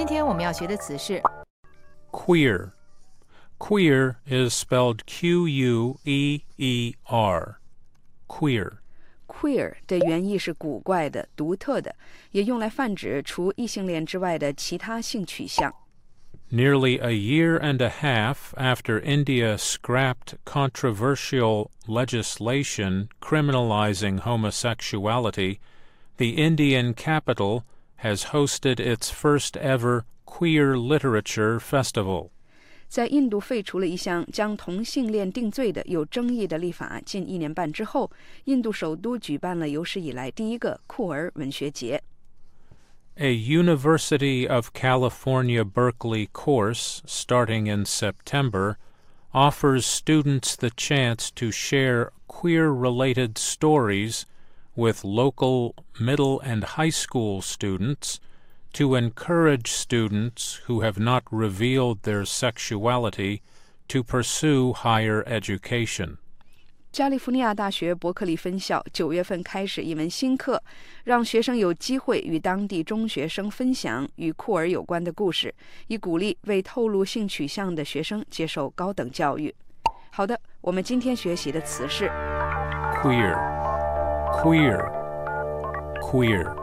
今天我们要学的词是 Queer. Queer is spelled Q-U-E-E-R. Queer 的原意是古怪的、独特的，也用来泛指除异性恋之外的其他性取向。 Nearly a year and a half after India scrapped controversial legislation criminalizing homosexuality, the Indian capital has hosted its first ever Queer Literature Festival. 在印度废除了一项将同性恋定罪的有争议的立法近1年半之后，印度首都举办了有史以来第一个酷儿文学节。 A University of California Berkeley course, starting in September, offers students the chance to share queer-related stories with local middle and high school students to encourage students who have not revealed their sexuality to pursue higher education. 加利福尼亚大学伯克利分校9月份开始一门新课，让学生有机会与当地中学生分享与酷儿有关的故事，以鼓励未透露性取向的学生接受高等教育。好的，我们今天学习的词是 Queer, queer, queer.